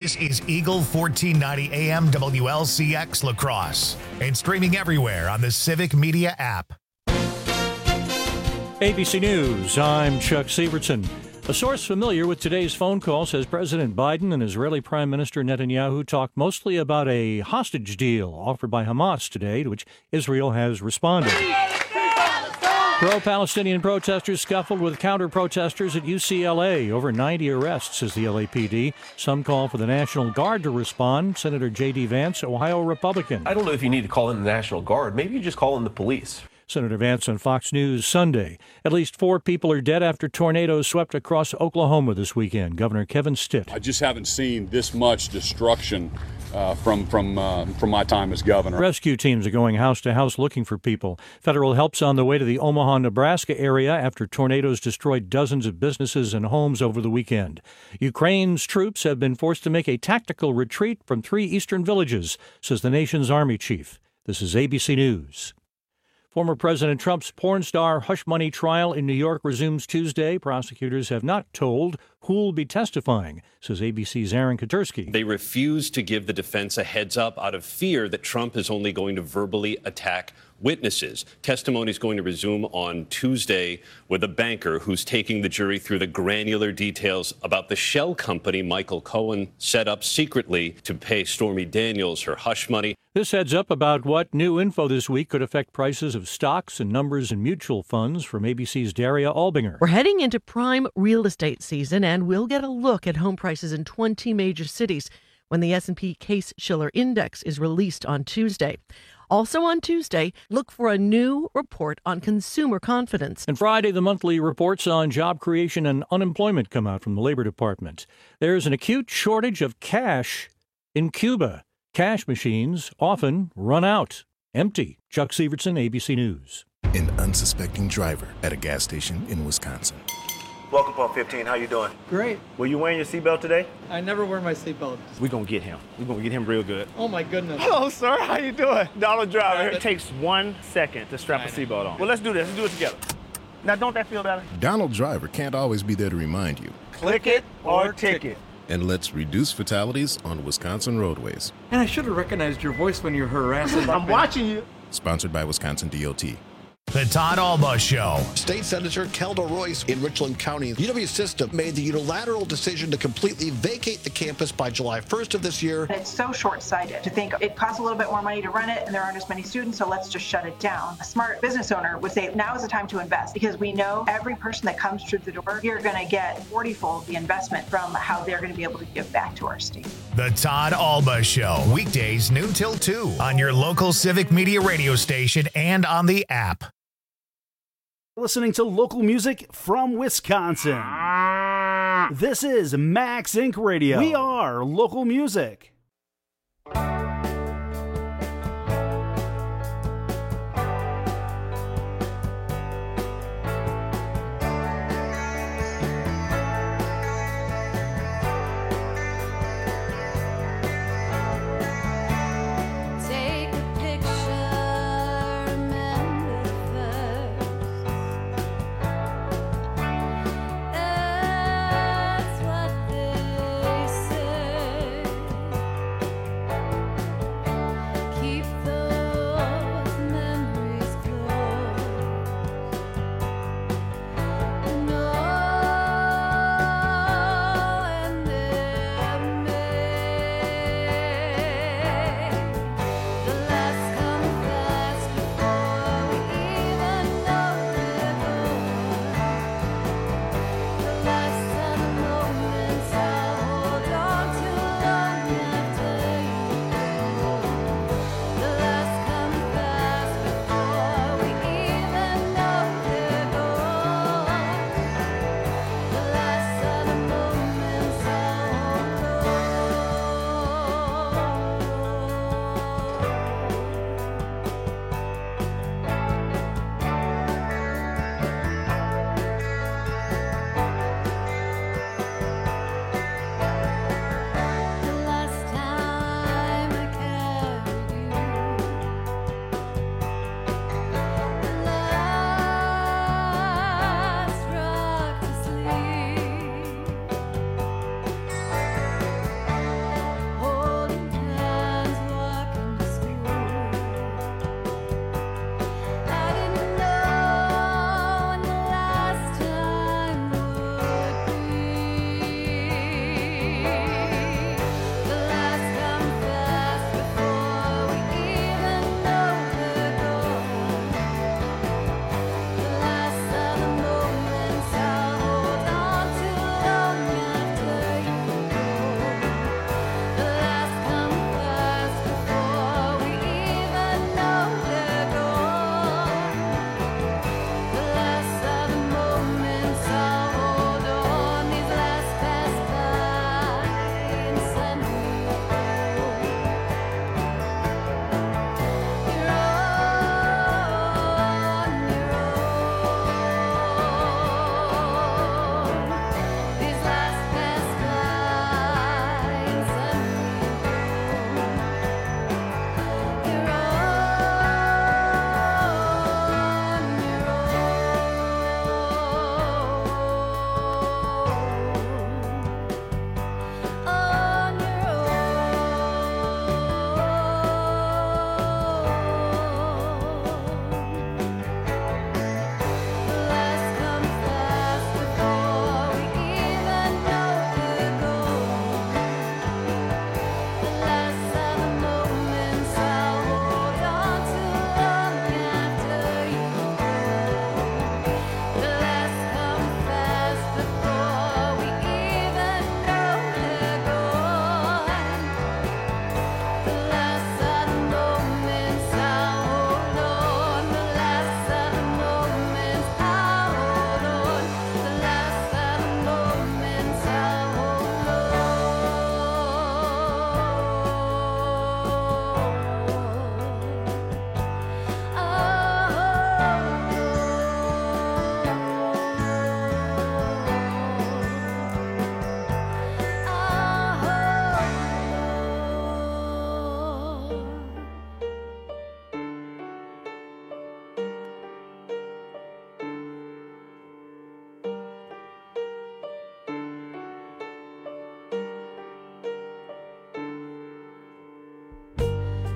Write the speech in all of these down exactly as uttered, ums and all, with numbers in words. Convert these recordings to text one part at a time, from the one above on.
This is Eagle fourteen ninety A M W L C X La Crosse and streaming everywhere on the Civic Media app. A B C News, I'm Chuck Sievertson. A source familiar with today's phone call says President Biden and Israeli Prime Minister Netanyahu talked mostly about a hostage deal offered by Hamas today, to which Israel has responded. Pro-Palestinian protesters scuffled with counter-protesters at U C L A. Over ninety arrests, says the L A P D. Some call for the National Guard to respond. Senator J D. Vance, Ohio Republican. I don't know if you need to call in the National Guard. Maybe you just call in the police. Senator Vance on Fox News Sunday. At least four people are dead after tornadoes swept across Oklahoma this weekend. Governor Kevin Stitt. I just haven't seen this much destruction uh, from from uh, from my time as governor. Rescue teams are going house to house looking for people. Federal help's on the way to the Omaha, Nebraska area after tornadoes destroyed dozens of businesses and homes over the weekend. Ukraine's troops have been forced to make a tactical retreat from three eastern villages, says the nation's army chief. This is A B C News. Former President Trump's porn star hush money trial in New York resumes Tuesday. Prosecutors have not told who will be testifying, says A B C's Aaron Katursky. They refuse to give the defense a heads up out of fear that Trump is only going to verbally attack witnesses. Testimony is going to resume on Tuesday with a banker who's taking the jury through the granular details about the shell company Michael Cohen set up secretly to pay Stormy Daniels her hush money. This heads up about what new info this week could affect prices of stocks and numbers in mutual funds from A B C's Daria Albinger. We're heading into prime real estate season, and we'll get a look at home prices in twenty major cities when the S and P Case-Shiller Index is released on Tuesday. Also on Tuesday, look for a new report on consumer confidence. And Friday, the monthly reports on job creation and unemployment come out from the Labor Department. There's an acute shortage of cash in Cuba. Cash machines often run out. Empty. Chuck Sievertson, A B C News. An unsuspecting driver at a gas station in Wisconsin. Welcome, Pump fifteen. How you doing? Great. Were you wearing your seatbelt today? I never wear my seatbelt. We're going to get him. We're going to get him real good. Oh, my goodness. Hello, sir. How you doing? Dollar Driver. It takes one second to strap a seatbelt on. Well, let's do this. Let's do it together. Now, don't that feel better? Donald Driver can't always be there to remind you. Click it or ticket. And let's reduce fatalities on Wisconsin roadways. And I should have recognized your voice when you're harassing. I'm watching you. Sponsored by Wisconsin D O T. The Todd Alba Show. State Senator Kelda Royce in Richland County. U W System made the unilateral decision to completely vacate the campus by July first of this year. It's so short-sighted to think it costs a little bit more money to run it and there aren't as many students, so let's just shut it down. A smart business owner would say now is the time to invest because we know every person that comes through the door, you're going to get forty-fold the investment from how they're going to be able to give back to our state. The Todd Alba Show. Weekdays noon till two on your local Civic Media radio station and on the app. Listening to local music from Wisconsin. This is Max Incorporated. Radio. We are local music.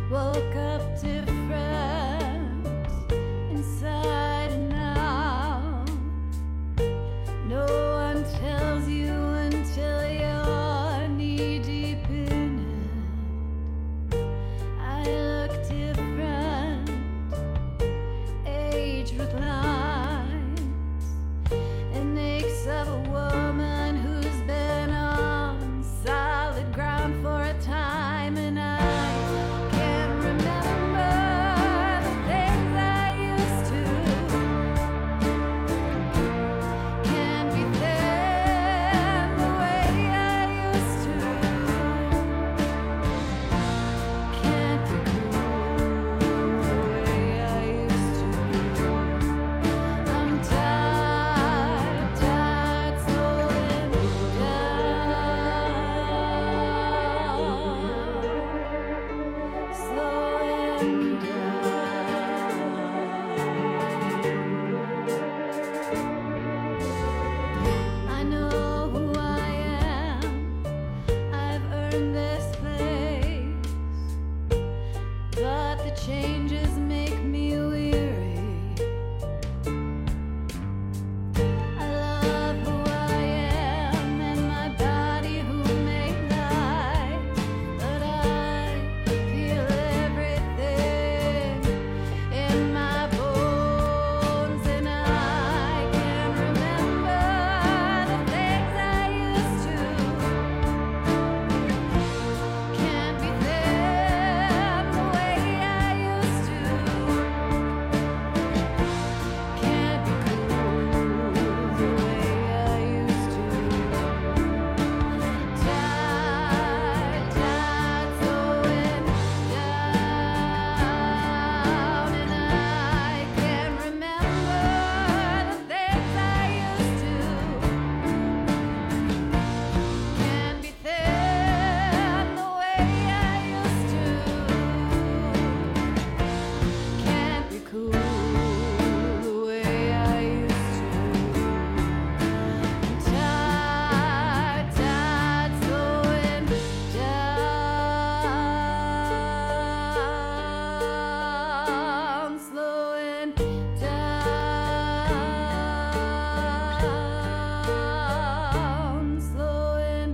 Woke up different inside and out. No one tells you until you're knee deep in it. I look different, aged with lines, and aches of a woman who's been on solid ground for a time, and I can't remember the things I used to. Can't be thin the way I used to. Can't be cool the way I used to. I'm tired, tired, slowing down, slowing down. I know who I am. I've earned this place, but the changes make me weary. I love who I am and my body who made life, but I feel everything in my bones, and I can't remember the things I used to. Can't be thin the way I used to. Can't be cool the way I used to. Tired, tired, slowing down, and I can't remember the things I used to. Can't be thin the way I used to. Can't be cool the way I used to. Tired, tired, slowing down, slowing down, slowing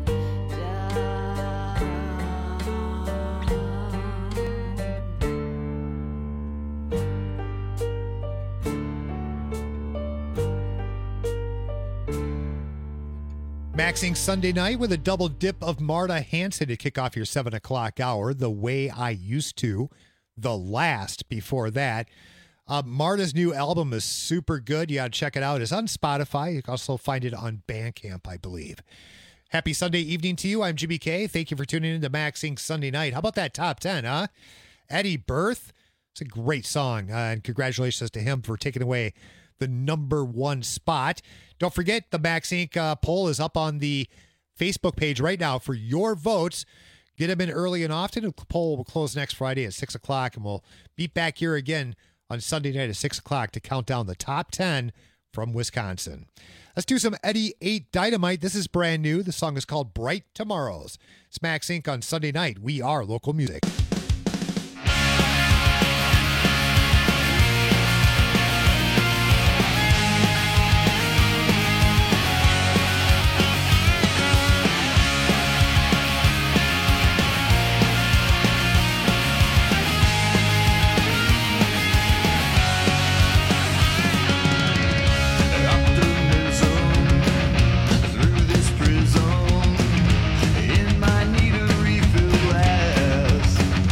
Maxing Sunday night with a double dip of Marta Hanson to kick off your seven o'clock hour. The Way I Used To, the last before that. Uh, Marta's new album is super good. You got to check it out. It's on Spotify. You can also find it on Bandcamp, I believe. Happy Sunday evening to you. I'm Jimmy K. Thank you for tuning in to Maxing Sunday night. How about that top ten, huh? Eddie Berth. It's a great song. Uh, and congratulations to him for taking away the number one spot. Don't forget, the Max Incorporated. Uh, poll is up on the Facebook page right now for your votes. Get them in early and often. The poll will close next Friday at six o'clock, and we'll be back here again on Sunday night at six o'clock to count down the top ten from Wisconsin. Let's do some Eddie eight Dynamite. This is brand new. The song is called Bright Tomorrows. It's Max Incorporated on Sunday night. We are local music. Through this prison, in my need of refill glass.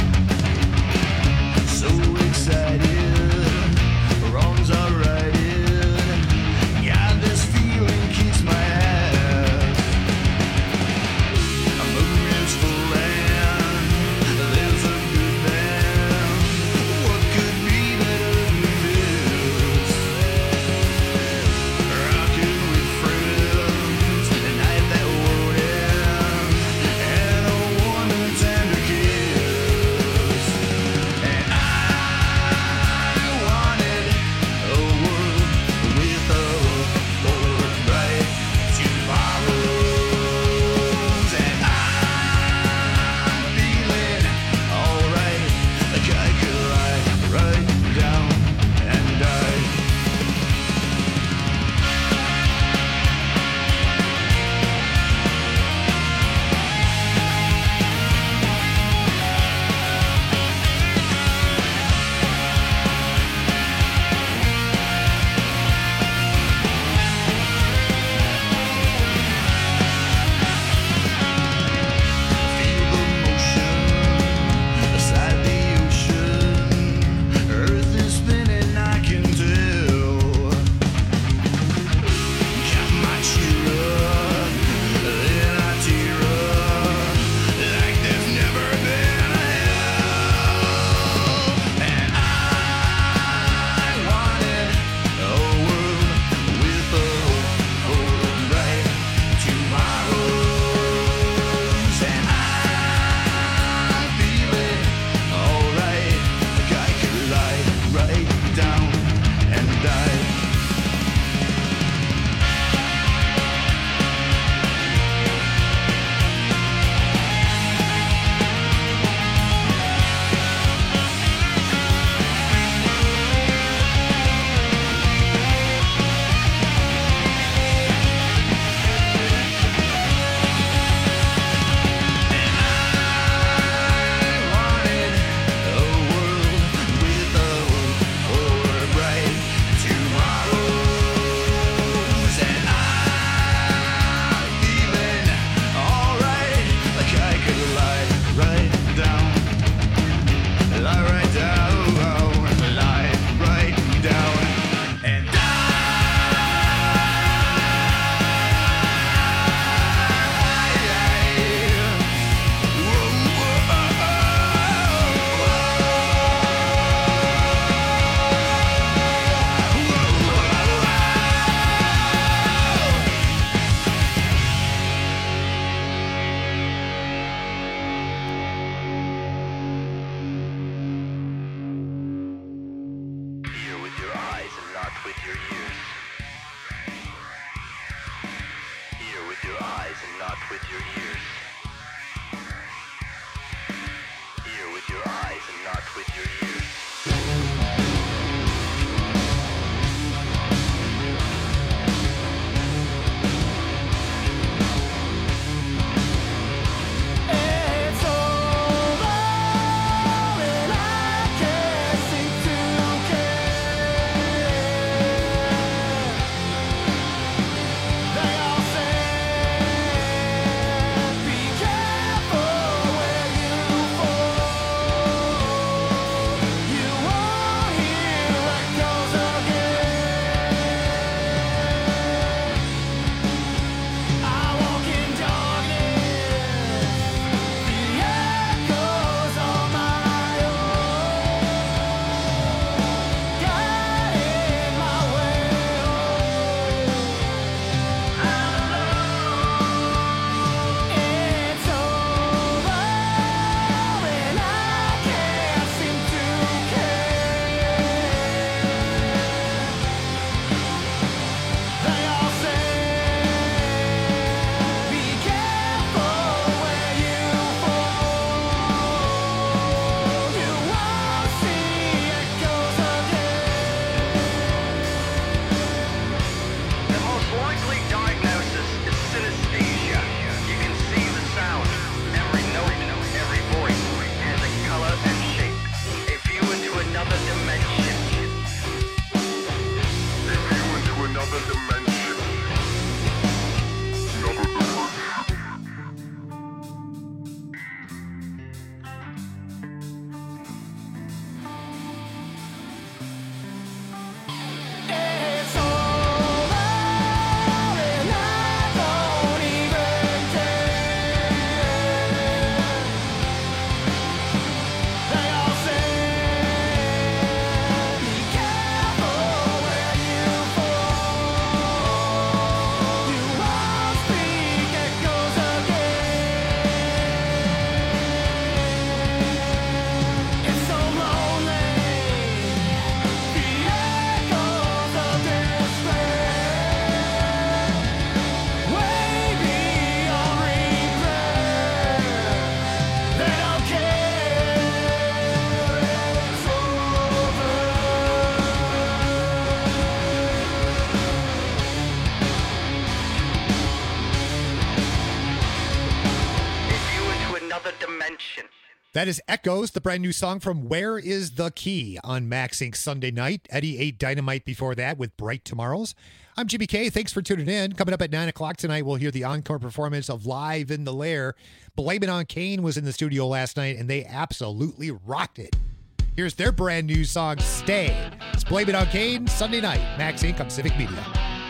attention. That is Echoes, the brand new song from Where is the Key on Max Inc Sunday night. Eddie ate Dynamite before that with Bright Tomorrows. I'm Jimmy K. Thanks for tuning in. Coming up at nine o'clock tonight, we'll hear the encore performance of Live in the Lair. Blame It on Kane was in the studio last night, and they absolutely rocked it. Here's their brand new song, Stay. It's Blame It on Kane, Sunday night. Max Inc on Civic Media.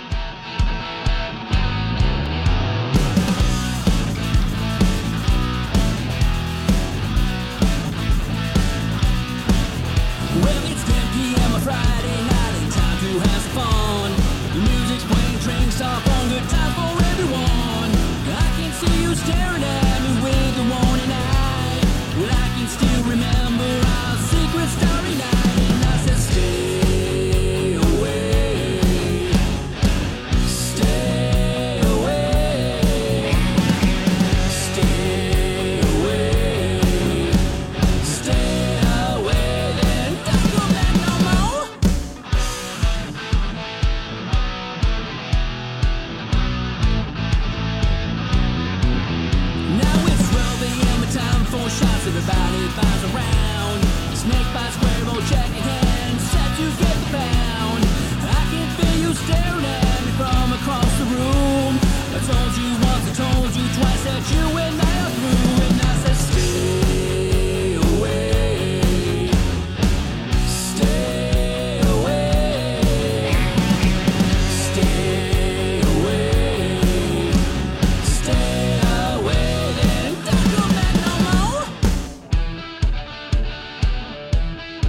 Well, it's ten p.m. on Friday night and time to have some fun. The music's playing, train stop on, good time for everyone. I can see you staring at me with the warning eye. Well, I can still remember our secret starry night, and I said, stay away, stay away, stay away, stay away, then don't go back no more. Now it's twelve a.m. and time for shots. Everybody buys around. Snake by square, roll check in hand. Set to get the pound. I can feel you staring at me from across the room. I told you once, I told you twice that you and I are through. And I said, stay away, stay away, stay away, stay away, then don't go back no more.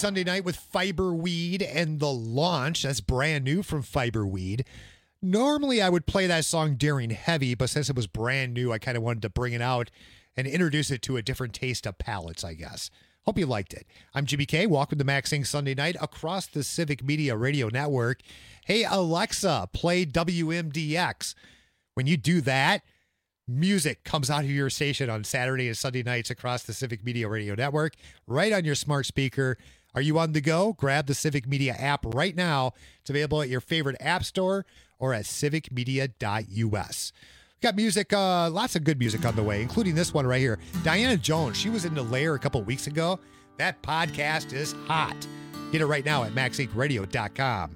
Sunday Night with Fiberweed and The Launch. That's brand new from Fiberweed. Normally, I would play that song during Heavy, but since it was brand new, I kind of wanted to bring it out and introduce it to a different taste of palates, I guess. Hope you liked it. I'm Jimmy K. Welcome to Max Inc Sunday Night across the Civic Media Radio Network. Hey, Alexa, play W M D X. When you do that, music comes out of your station on Saturday and Sunday nights across the Civic Media Radio Network, right on your smart speaker. Are you on the go? Grab the Civic Media app right now. It's available at your favorite app store or at civic media dot U S. We've got music, uh, lots of good music on the way, including this one right here. Diana Jones, she was in The Lair a couple weeks ago. That podcast is hot. Get it right now at max inc radio dot com.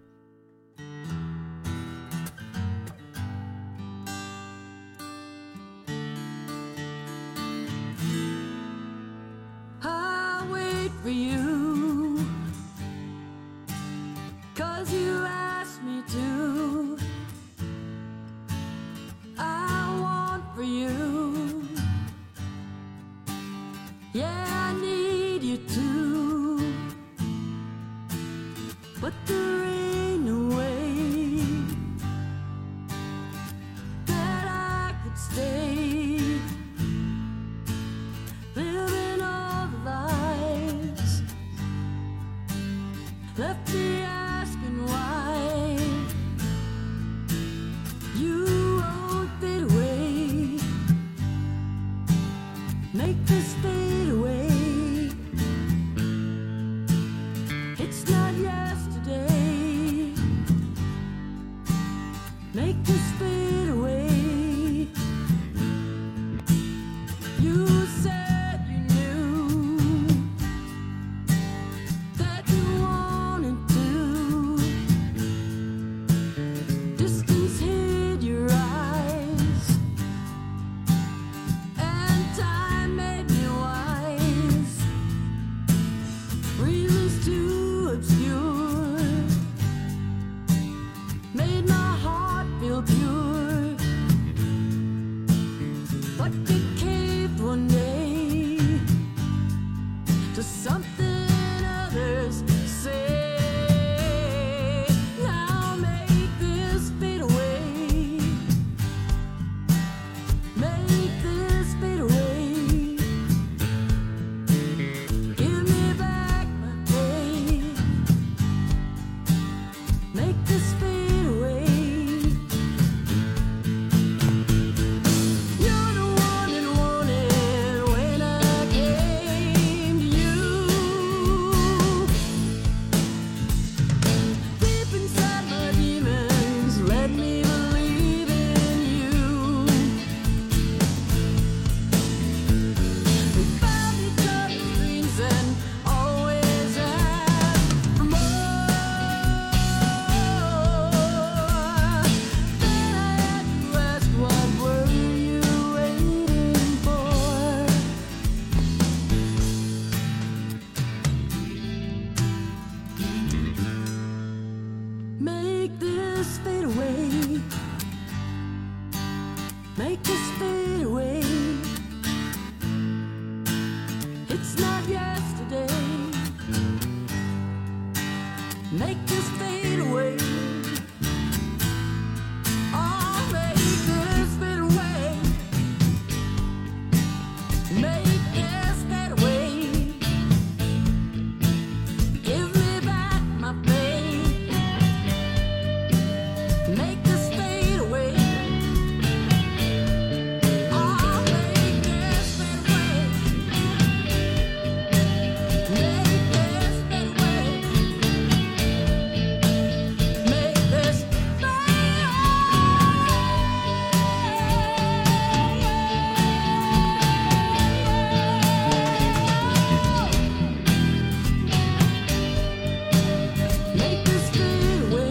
I'll wait for you, 'cause you asked me to. I want for you, yeah, I need you too, but there ain't no way that I could stay living all the lives left me asking why you won't fade away, make this fade away. It's not yesterday, make this fade away. You said you knew that you wanted to. Distance hid your eyes, and time made me wise. Reasons too obscure made my heart feel pure, but it caved one day to something others say. Now make this fade away, make this fade away. Give me back my day, make this fade away. You're the one that wanted when I came to you. Deep inside my demons, let me believe in you. We found each other's dreams and always had more. Then I had to ask, what were you waiting for? Make this fade away, make this fade away. It's not yesterday, make this fade away. Oh, make this fade away, make this fade away. Give me back my faith, make this fade away. Oh, make this fade away, make this fade away, make this make this fade away.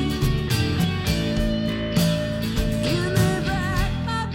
Give me back my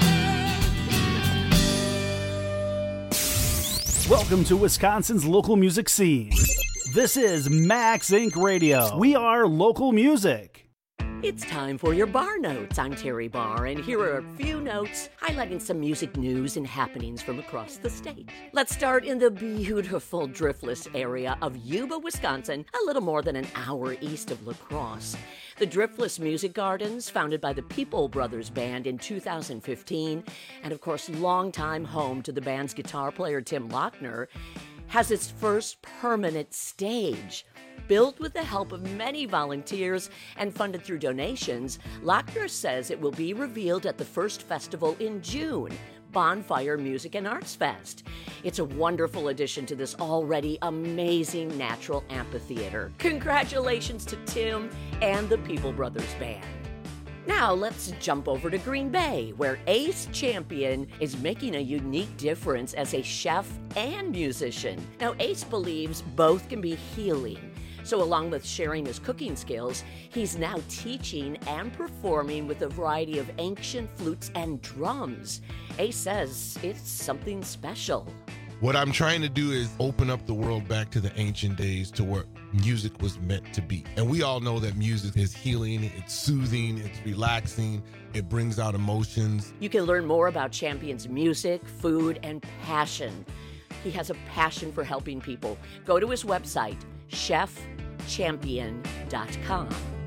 faith. Welcome to Wisconsin's local music scene. This is Max Inc Radio. We are local music. It's time for your Bar Notes. I'm Terry Barr, and here are a few notes highlighting some music news and happenings from across the state. Let's start in the beautiful Driftless area of Yuba, Wisconsin, a little more than an hour east of La Crosse. The Driftless Music Gardens, founded by the People Brothers Band in two thousand fifteen, and of course, longtime home to the band's guitar player Tim Lochner, has its first permanent stage. Built with the help of many volunteers and funded through donations, Lochner says it will be revealed at the first festival in June, Bonfire Music and Arts Fest. It's a wonderful addition to this already amazing natural amphitheater. Congratulations to Tim and the People Brothers Band. Now let's jump over to Green Bay, where Ace Champion is making a unique difference as a chef and musician. Now, Ace believes both can be healing. So along with sharing his cooking skills, he's now teaching and performing with a variety of ancient flutes and drums. Ace says it's something special. What I'm trying to do is open up the world back to the ancient days, to what music was meant to be. And we all know that music is healing, it's soothing, it's relaxing, it brings out emotions. You can learn more about Champion's music, food, and passion. He has a passion for helping people. Go to his website, chef champion dot com.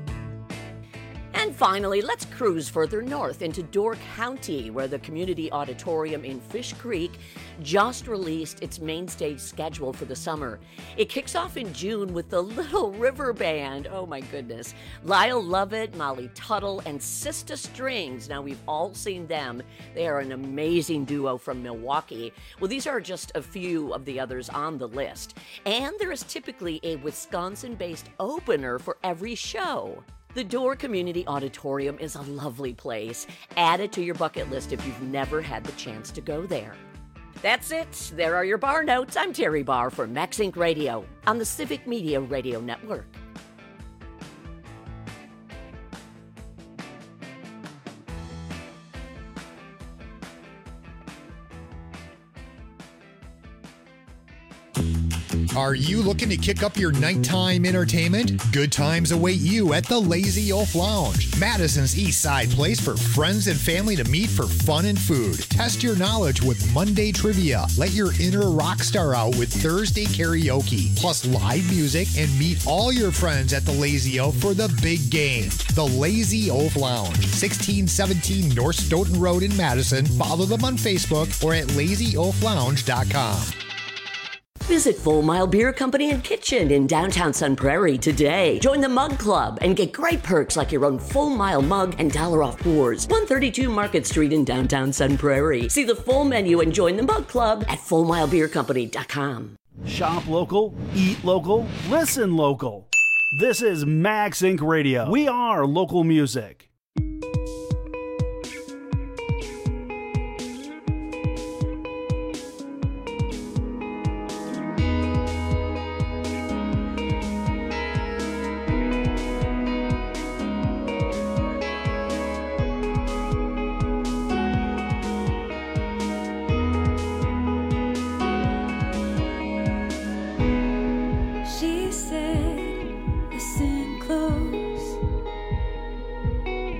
And finally, let's cruise further north into Door County, where the Community Auditorium in Fish Creek just released its main stage schedule for the summer. It kicks off in June with the Little River Band. Oh my goodness. Lyle Lovett, Molly Tuttle, and Sista Strings. Now, we've all seen them. They are an amazing duo from Milwaukee. Well, these are just a few of the others on the list. And there is typically a Wisconsin-based opener for every show. The Door Community Auditorium is a lovely place. Add it to your bucket list if you've never had the chance to go there. That's it. There are your Bar Notes. I'm Terry Barr for Max Inc Radio on the Civic Media Radio Network. Are you looking to kick up your nighttime entertainment? Good times await you at the Lazy Oaf Lounge, Madison's East Side place for friends and family to meet for fun and food. Test your knowledge with Monday trivia. Let your inner rock star out with Thursday karaoke, plus live music, and meet all your friends at the Lazy Oaf for the big game. The Lazy Oaf Lounge, sixteen seventeen North Stoughton Road in Madison. Follow them on Facebook or at lazy oaf lounge dot com. Visit Full Mile Beer Company and Kitchen in downtown Sun Prairie today. Join the Mug Club and get great perks like your own Full Mile mug and dollar off pours. one thirty-two Market Street in downtown Sun Prairie. See the full menu and join the Mug Club at full mile beer company dot com. Shop local, eat local, listen local. This is Max Inc Radio. We are local music. She said, listen close.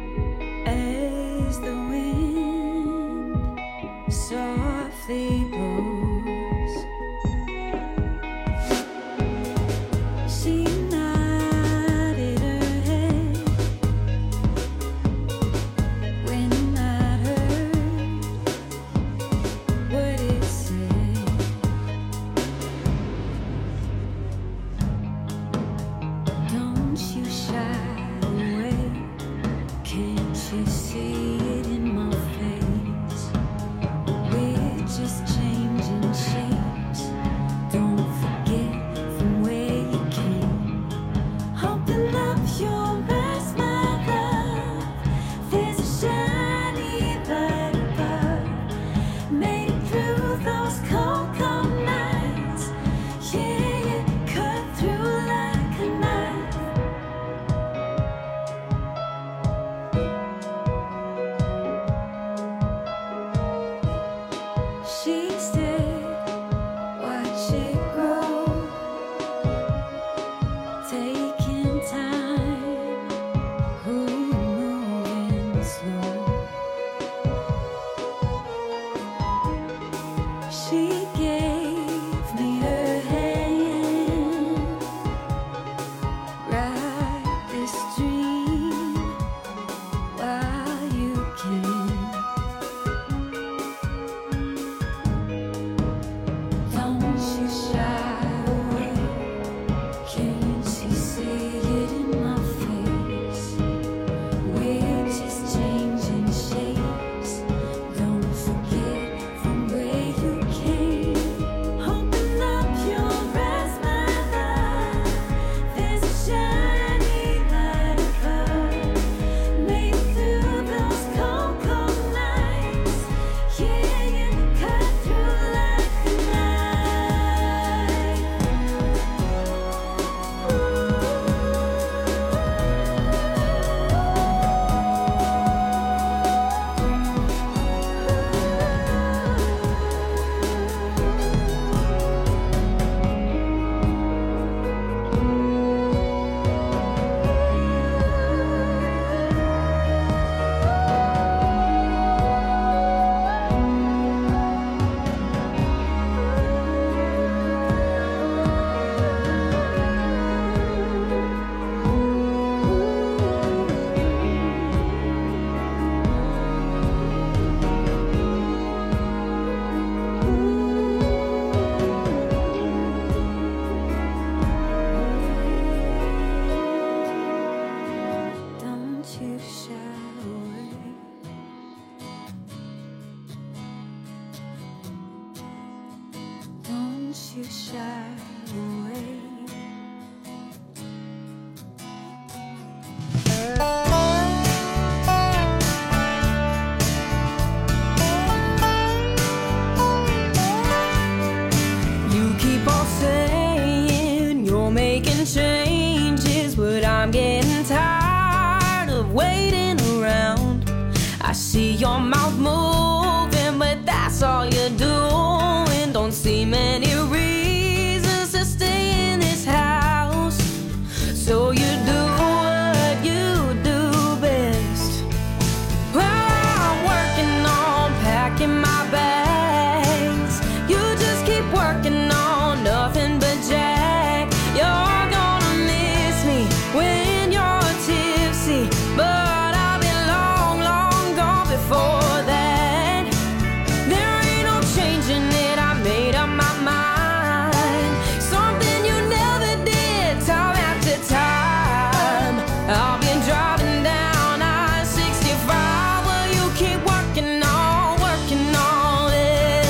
see your mouth moving, but that's all you're doing. Don't see many reasons to stay in this house, so you do what you do best. Well, I'm working on packing my bags. You just keep working on nothing but Jack. You're gonna miss me when you're tipsy, but I'll be long, long gone before that. There ain't no changing it, I made up my mind. Something you never did, time after time. I've been driving down I sixty-five. Well, you keep working on, working on it.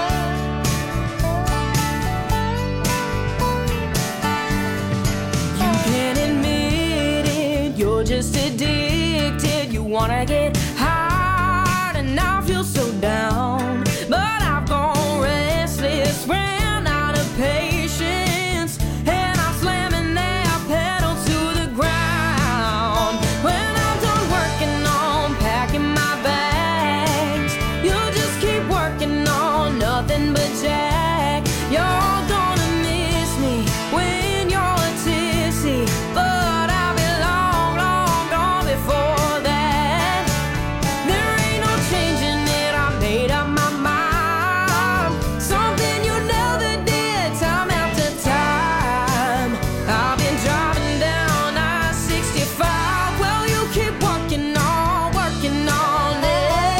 You can't admit it, you're just addicted. You wanna get high and I feel so down, but I've gone restless, ran out of patience, and I'm slamming that pedal to the ground. When I'm done working on packing my bags, you'll just keep working on nothing but Jack. You're gonna miss me when you're tipsy, but I'll be long, long gone before that. There ain't no changing it, I made up my mind. Something you never did, time after time. I've been driving down I sixty-five. Well, you keep working on, working on it.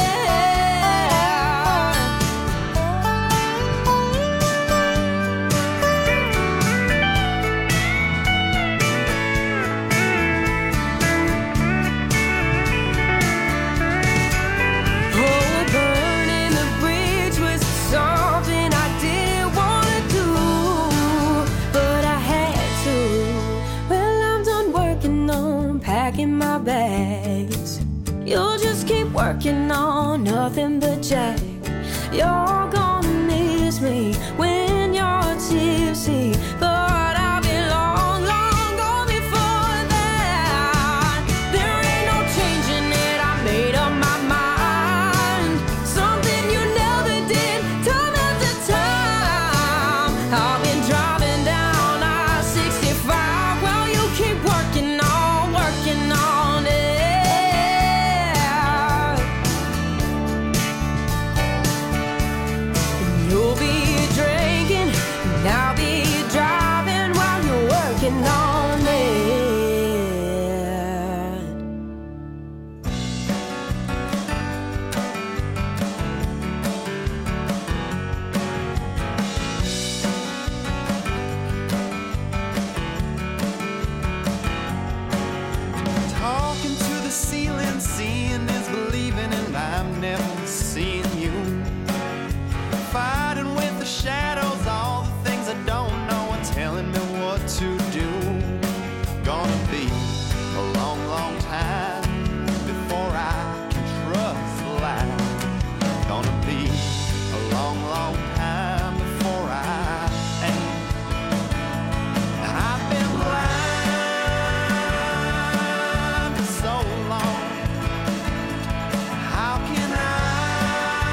Oh, burning the bridge was something I didn't wanna do, but I had to. Well, I'm done working on packing my bags. You'll just keep working on nothing but Jack. You're gonna miss me when you're tipsy, but I'll be long, long gone before that. There ain't no changing it, I made up my mind. Something you never did, time after time. I've been driving down I sixty-five. Well, you keep working on, working on it. You'll be drinking, and I'll be driving while you're working on it. Talking to the ceiling, seeing is believing, and I'm never seeing you. Fighting with the shadows, all the things I don't know, and telling me what to do. Gonna be a long, long time before I can trust life. Gonna be a long, long time before I am. I've been blind for so long. How can I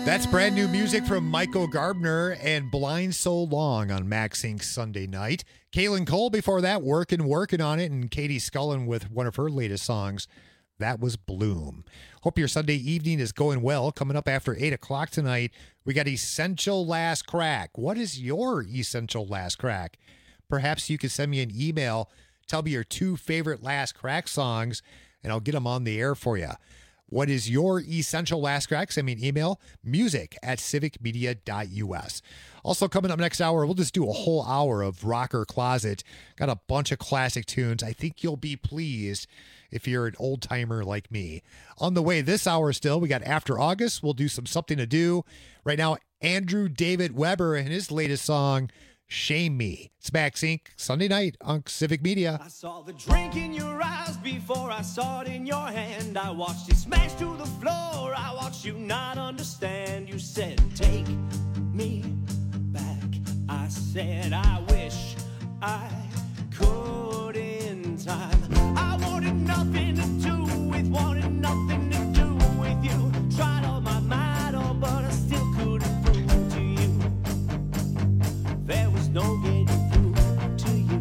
That's brand new music from Michael Gardner and Blind So Long on Max Inc Sunday night. Kaylin Cole before that, working, working on it, and Katie Scullen with one of her latest songs. That was Bloom. Hope your Sunday evening is going well. Coming up after eight o'clock tonight, we got Essential Last Crack. What is your Essential Last Crack? Perhaps you could send me an email. Tell me your two favorite Last Crack songs, and I'll get them on the air for you. What is your Essential Last Crack? Send me an email, music at civic media dot u s. Also coming up next hour, we'll just do a whole hour of Rocker Closet. Got a bunch of classic tunes. I think you'll be pleased if you're an old timer like me. On the way this hour still, we got After August. We'll do some Something to Do. Right now, Andrew David Weber and his latest song, Shame Me. It's Max Incorporated. Sunday night on Civic Media. I saw the drink in your eyes before I saw it in your hand. I watched it smash to the floor. I watched you not understand. You said, take me back. I said, I wish I could in time. I wanted nothing to do with, wanted nothing to do with you. Tried all my might, oh, but I still couldn't prove to you there was no getting through to you.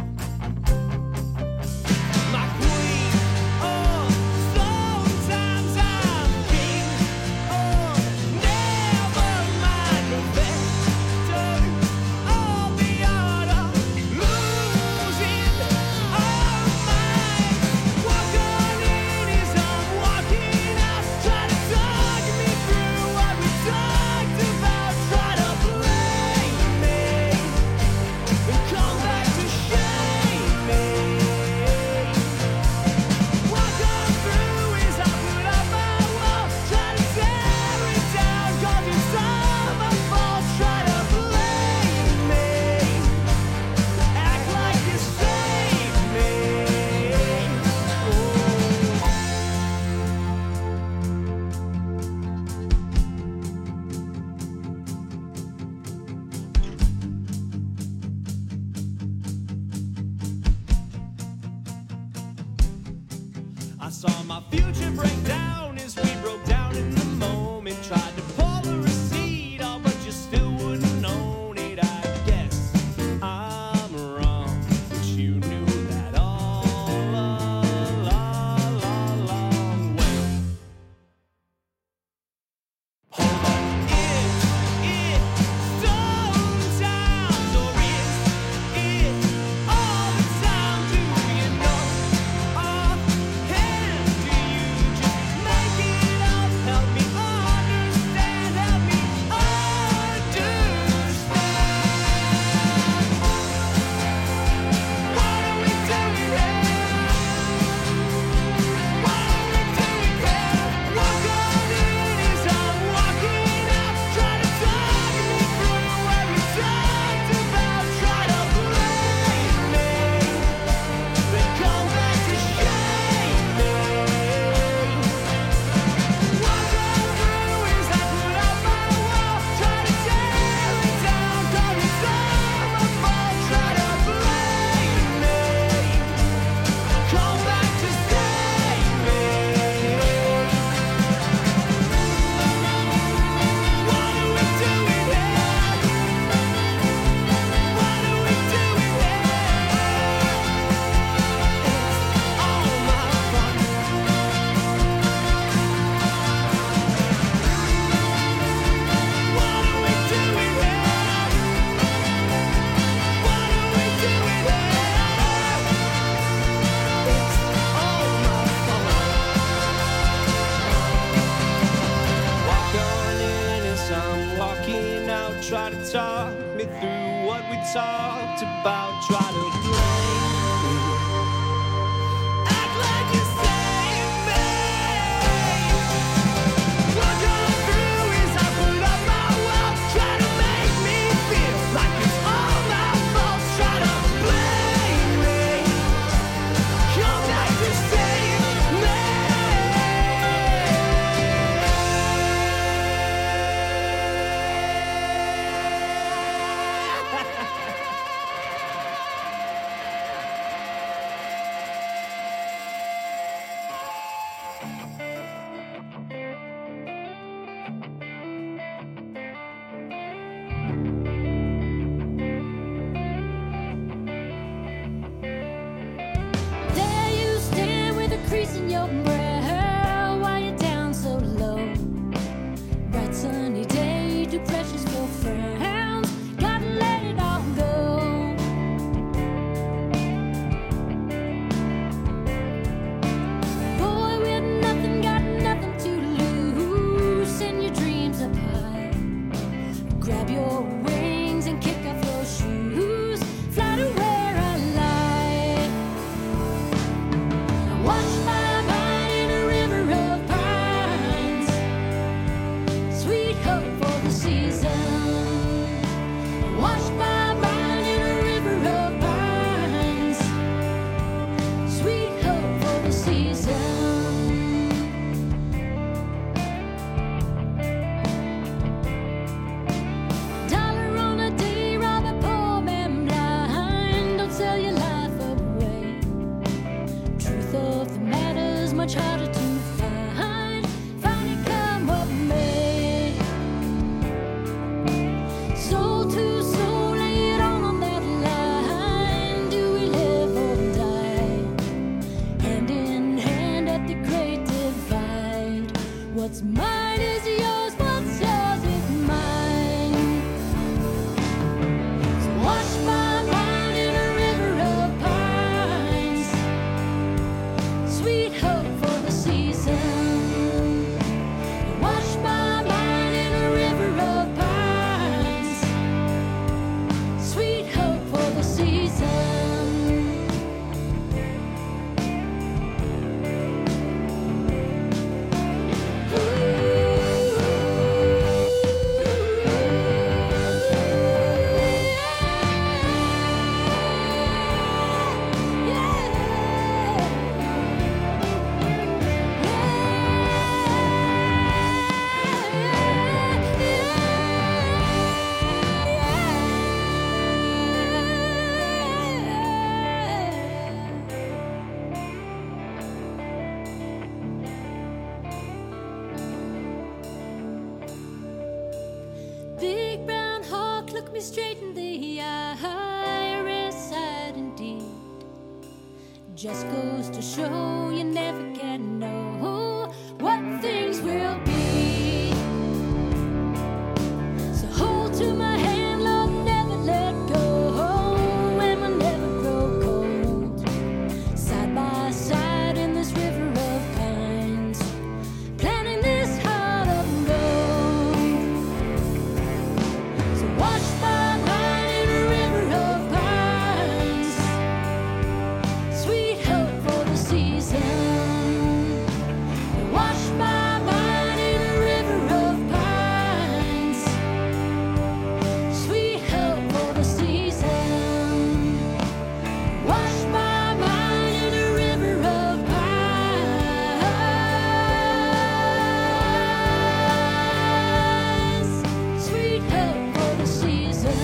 My queen, oh, sometimes I'm king. Oh, never mind the better of the art of losing our minds. Walk on in as I'm walking out. Try to talk me through what we talked about. Try to blame me and come back to shame me. Walk on through as I put up my wall. Try to tear it down, 'cause it's all my fault. Try to blame me, act like you saved me. I saw my future break down as we broke down in the moment. Tried to pull the receipt, oh, but you still wouldn't own it. I guess I'm wrong, but you knew that all along. Wait, hold on. Is it sometimes, or is it all the time? Do you know? Offhand, do you just make it up? Help me understand, help me understand. What are we doing here? What are we doing here? Walk on in as I'm walking out. Try to talk me through what we talked about. Try to blame me, then come back to shame me. Walk on through as I put up my wall. Try to tear it down, 'cause it's all my fault. Try to blame me, come back to save me. What are we doing here? What are we doing here? It's all my fault. What are we doing here? What are we doing here? It's all my fault. Walk on in as I'm walking out. Try to talk me through what we talked about. Try to blame me, act like you saved me. Walk on through as I put up my wall. Try to make me feel like it's all my fault. Try to blame me, come back to save me. straight in the iris side indeed. Just goes to show you never can know what things will be. So hold to my hand, Lord, never let go, and we'll never grow cold. Side by side in this river of pines, planting this heart of gold. So watch my mind in a river of pines, sweet hope for the season. Wash my mind in a river of pines, sweet hope for the season. Wash my mind in a river of pines, sweet hope for the season.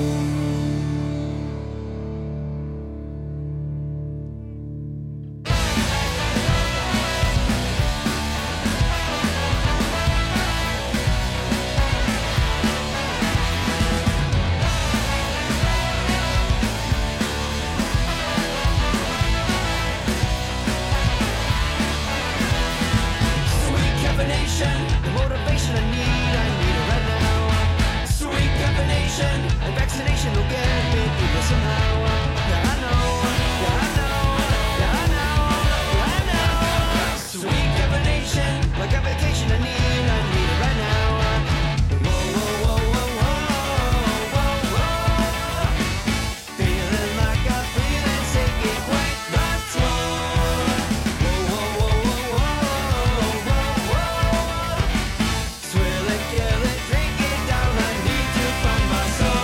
Sweet caffeination, the motivation I need, I need it right now. Sweet caffeination, and vaccination will get me through this somehow. Yeah, I know, yeah, I know, yeah, I know, yeah, I know. Sweet caffeination, like a vacation I need, I need it right now. Whoa, whoa, whoa, whoa, whoa, whoa, whoa. Feeling like I'm feeling, taking quite the tour. Whoa, whoa, whoa, whoa, whoa, whoa, whoa. Swill it, kill it, drink it down. I need to find my soul.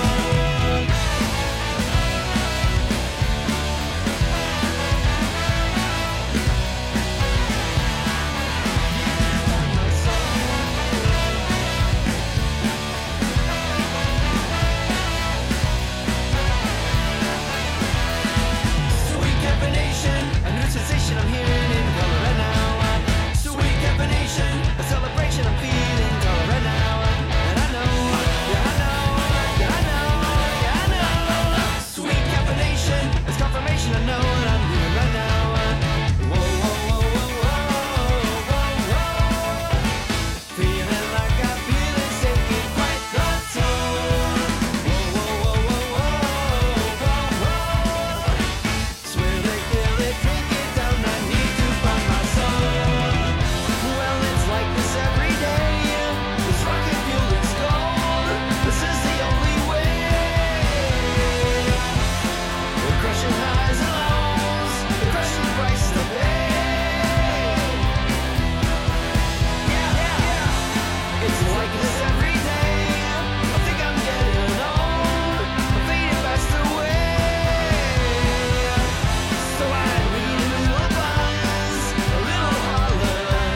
Sweet caffeination, a new sensation I'm hearing in color right now. Sweet caffeination, a celebration I'm feeling color right now. And I know, yeah, I know, yeah, I know, yeah, I know. Sweet caffeination, it's confirmation I know what I'm doing right now. Whoa, whoa, whoa, whoa, whoa, whoa, whoa. Feeling like I'm feeling, taking quite the tour. Whoa, whoa, whoa, whoa, whoa, whoa, whoa. Swill it, kill it, drink it down. I need to find my soul. Well, it's like this every day. This rocket fuel is gold. This is the only way. We're crushing highs and lows. We're crushing price to pay. Yeah, yeah, yeah. It's like this every day. I think I'm getting old. I'm fading fast away. So I need a little buzz, a little holiday.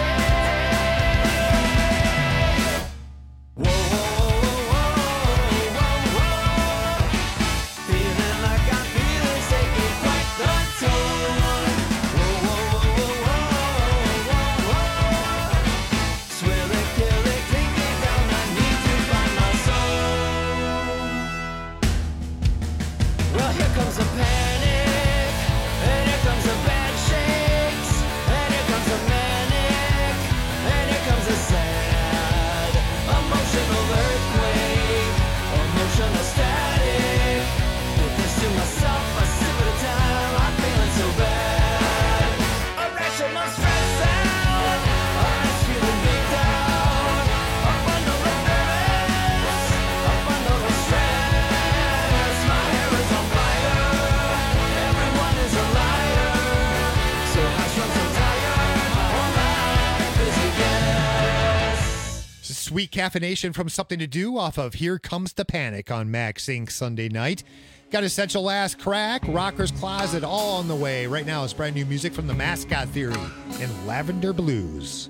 Whoa, whoa, whoa, whoa, whoa. Feeling like I'm feeling, taking quite the tour. Whoa, whoa, whoa, whoa, whoa, whoa. Swill it, kill it, drink it down. I need to find my soul. Well, here comes a panic, and here comes a bad shakes, and here comes a manic, and here comes a sad, emotional earthquake, emotional static. Put this to myself, a sip at a time. I'm feeling so bad. Irrational stress out, I'm feeling big down. A bundle of nervous, a bundle of stress. My hair is on fire, everyone is a liar. So high-strung, so tired, my whole life is a guess. Sweet caffeination from Something to Do off of Here Comes the Panic on Max Incorporated Sunday night. Got Essential Last Crack, Rocker's Closet, all on the way. Right now it's brand new music from the Mascot Theory and Lavender Blues.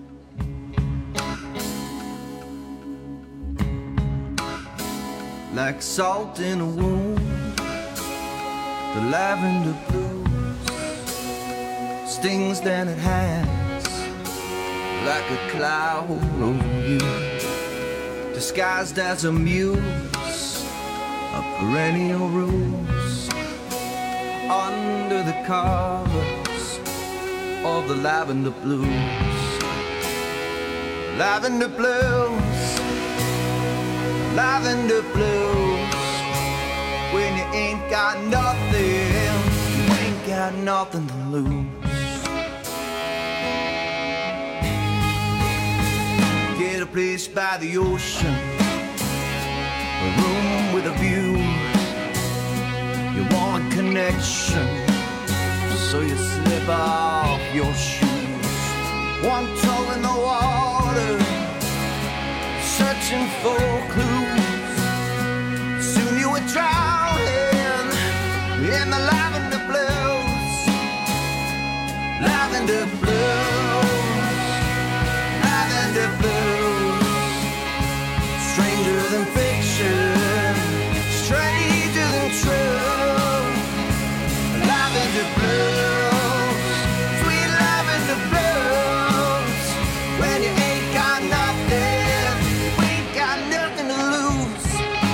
Like salt in a wound, the lavender blues stings than it has, like a cloud over you, disguised as a muse a perennial rose under the covers of the lavender blues. Lavender blues, lavender blues. When you ain't got nothing, you ain't got nothing to lose. Get a place by the ocean, a room with a view. You want a connection, so you slip off your shoes. One toe in the water, searching for clues. Soon you were drowning in the lavender blues. Lavender blues, lavender blues. Stranger than fiction, stranger than true. Lavender blues, sweet lavender blues. When you ain't got nothing, we ain't got nothing to lose.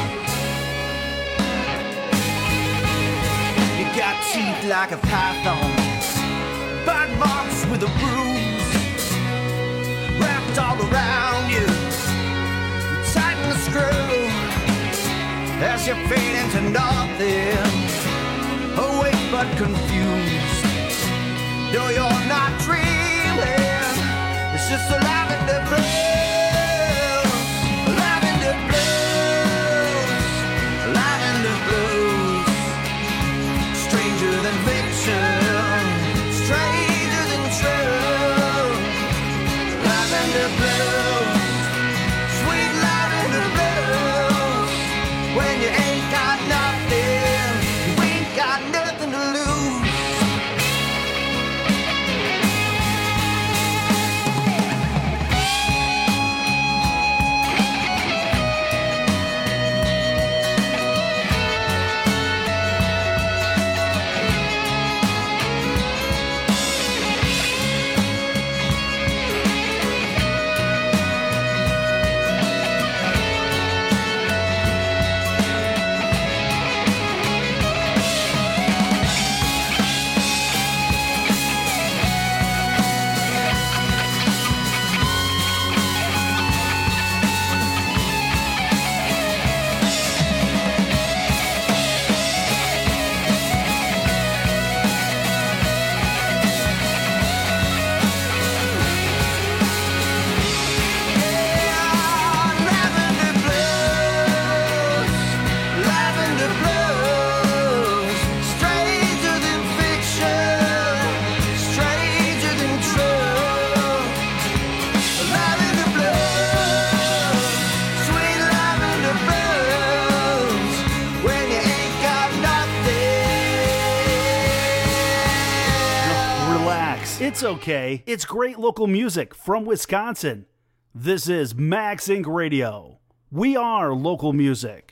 You got teeth like a python, bite marks with a bruise, wrapped all around you. You tighten the screw as you fade into nothing, awake but confused. No, you're not dreaming, it's just a lavender blues, lavender blues, lavender blues. Stranger than fiction, stranger than true. Lavender blues, sweet lavender blues. When you ain't got nothing, you ain't got nothing to lose. It's okay. It's great local music from Wisconsin. This is Max Inc Radio. We are local music.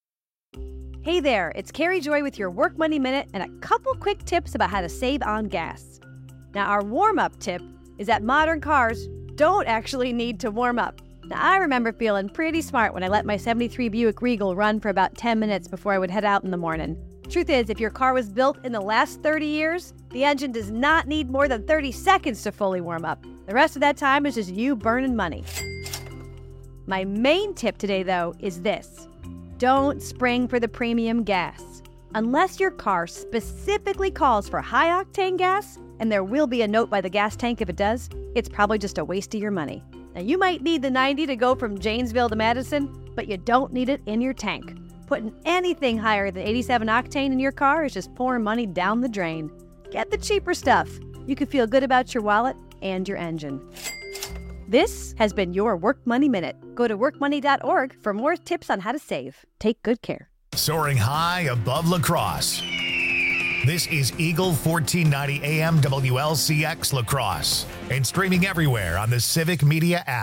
Hey there, it's Carrie Joy with your Work Money Minute and a couple quick tips about how to save on gas. Now, our warm-up tip is that modern cars don't actually need to warm up. Now, I remember feeling pretty smart when I let my seventy-three Buick Regal run for about ten minutes before I would head out in the morning. Truth is, if your car was built in the last thirty years, the engine does not need more than thirty seconds to fully warm up. The rest of that time is just you burning money. My main tip today, though, is this. Don't spring for the premium gas. Unless your car specifically calls for high-octane gas, and there will be a note by the gas tank if it does, it's probably just a waste of your money. Now, you might need the ninety to go from Janesville to Madison, but you don't need it in your tank. Putting anything higher than eighty-seven octane in your car is just pouring money down the drain. Get the cheaper stuff. You can feel good about your wallet and your engine. This has been your Work Money Minute. Go to work money dot org for more tips on how to save. Take good care. Soaring high above La Crosse. This is Eagle fourteen ninety A M W L C X La Crosse and streaming everywhere on the Civic Media app.